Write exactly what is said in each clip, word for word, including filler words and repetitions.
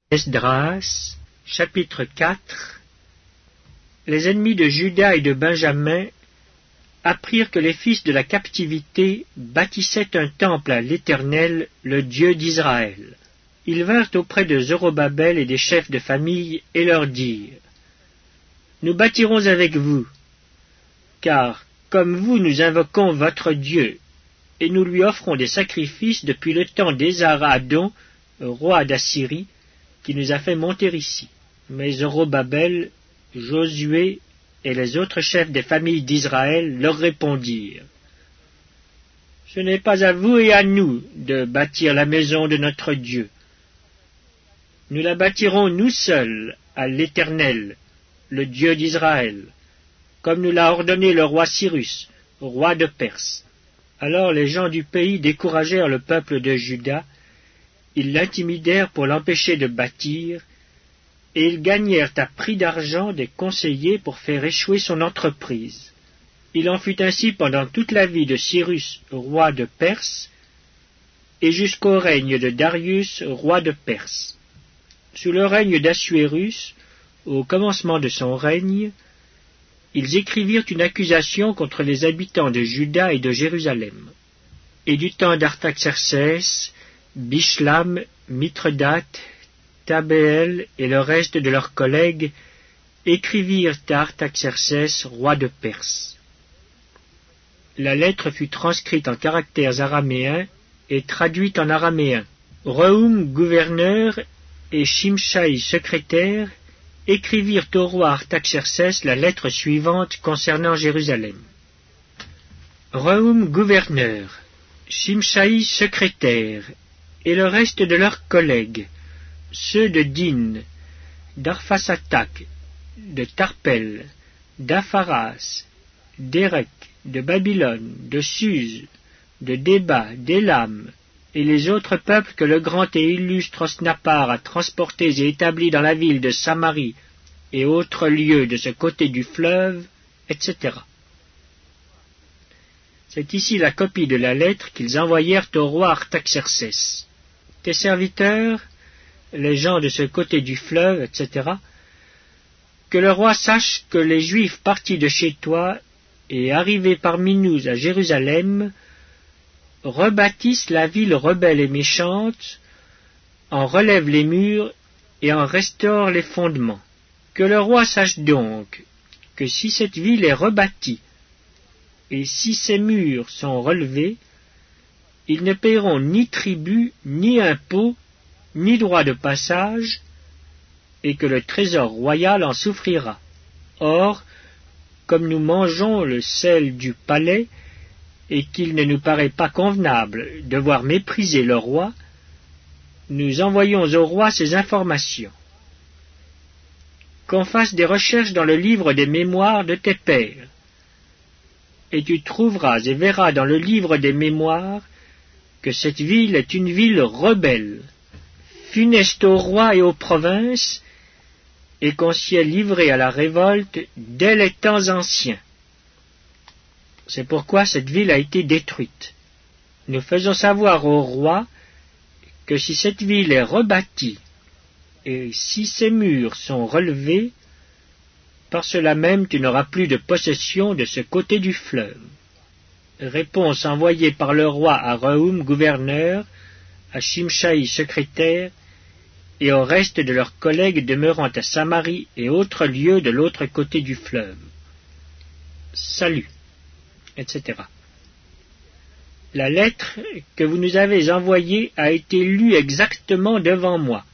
Esdras, chapitre quatre. Les ennemis de Juda et de Benjamin apprirent que les fils de la captivité bâtissaient un temple à l'Éternel, le Dieu d'Israël. Ils vinrent auprès de Zorobabel et des chefs de famille et leur dirent : Nous bâtirons avec vous, car, comme vous, nous invoquons votre Dieu, et nous lui offrons des sacrifices depuis le temps d'Esarhaddon, roi d'Assyrie, qui nous a fait monter ici. Mais Zorobabel, Josué et les autres chefs des familles d'Israël leur répondirent : Ce n'est pas à vous et à nous de bâtir la maison de notre Dieu. Nous la bâtirons nous seuls à l'Éternel, le Dieu d'Israël, comme nous l'a ordonné le roi Cyrus, roi de Perse. Alors les gens du pays découragèrent le peuple de Juda, ils l'intimidèrent pour l'empêcher de bâtir, et ils gagnèrent à prix d'argent des conseillers pour faire échouer son entreprise. Il en fut ainsi pendant toute la vie de Cyrus, roi de Perse, et jusqu'au règne de Darius, roi de Perse. Sous le règne d'Assuérus, au commencement de son règne, ils écrivirent une accusation contre les habitants de Juda et de Jérusalem. Et du temps d'Artaxerxès, Bishlam, Mithredate, Tabéel et le reste de leurs collègues écrivirent à Artaxerxès, roi de Perse. La lettre fut transcrite en caractères araméens et traduite en araméen. Rehum, gouverneur, et Shimshaï, secrétaire, écrivirent au roi Artaxerxès la lettre suivante concernant Jérusalem. Rehum, gouverneur, Shimshaï, secrétaire, et le reste de leurs collègues, ceux de Din, d'Arphasatak, de Tarpel, d'Apharas, d'Érec, de Babylone, de Suse, de Déba, d'Élam, et les autres peuples que le grand et illustre Osnappar a transportés et établis dans la ville de Samarie et autres lieux de ce côté du fleuve, et cetera. C'est ici la copie de la lettre qu'ils envoyèrent au roi Artaxerxès. Tes serviteurs, les gens de ce côté du fleuve, et cetera, que le roi sache que les Juifs partis de chez toi et arrivés parmi nous à Jérusalem rebâtissent la ville rebelle et méchante, en relèvent les murs et en restaurent les fondements. Que le roi sache donc que si cette ville est rebâtie et si ses murs sont relevés, ils ne paieront ni tribut, ni impôt, ni droit de passage, et que le trésor royal en souffrira. Or, comme nous mangeons le sel du palais, et qu'il ne nous paraît pas convenable de voir mépriser le roi, nous envoyons au roi ces informations. Qu'on fasse des recherches dans le livre des mémoires de tes pères, et tu trouveras et verras dans le livre des mémoires que cette ville est une ville rebelle, funeste au roi et aux provinces, et qu'on s'y est livré à la révolte dès les temps anciens. C'est pourquoi cette ville a été détruite. Nous faisons savoir au roi que si cette ville est rebâtie, et si ses murs sont relevés, par cela même tu n'auras plus de possession de ce côté du fleuve. Réponse envoyée par le roi à Rehum, gouverneur, à Shimshaï, secrétaire, et au reste de leurs collègues demeurant à Samarie et autres lieux de l'autre côté du fleuve. Salut, et cetera. La lettre que vous nous avez envoyée a été lue exactement devant moi.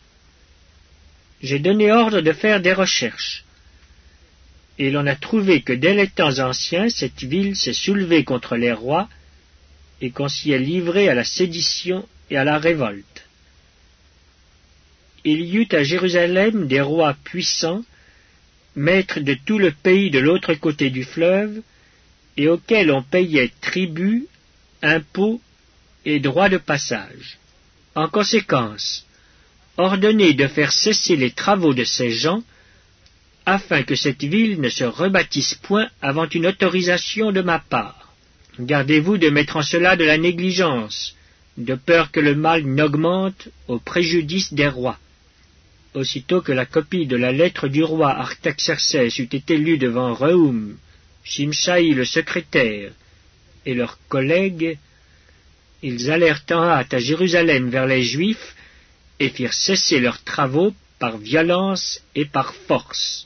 J'ai donné ordre de faire des recherches. Et l'on a trouvé que dès les temps anciens, cette ville s'est soulevée contre les rois, et qu'on s'y est livré à la sédition et à la révolte. Il y eut à Jérusalem des rois puissants, maîtres de tout le pays de l'autre côté du fleuve, et auxquels on payait tribut, impôts et droits de passage. En conséquence, ordonnez de faire cesser les travaux de ces gens, afin que cette ville ne se rebâtisse point avant une autorisation de ma part. Gardez-vous de mettre en cela de la négligence, de peur que le mal n'augmente au préjudice des rois. aussitôt que la copie de la lettre du roi Artaxerxès eut été lue devant Rehum, Shimshai le secrétaire, et leurs collègues, ils allèrent en hâte à Jérusalem vers les Juifs, et firent cesser leurs travaux par violence et par force.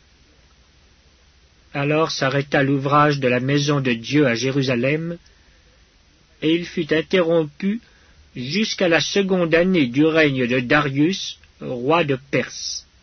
Alors s'arrêta l'ouvrage de la maison de Dieu à Jérusalem, et il fut interrompu jusqu'à la seconde année du règne de Darius, roi de Perse.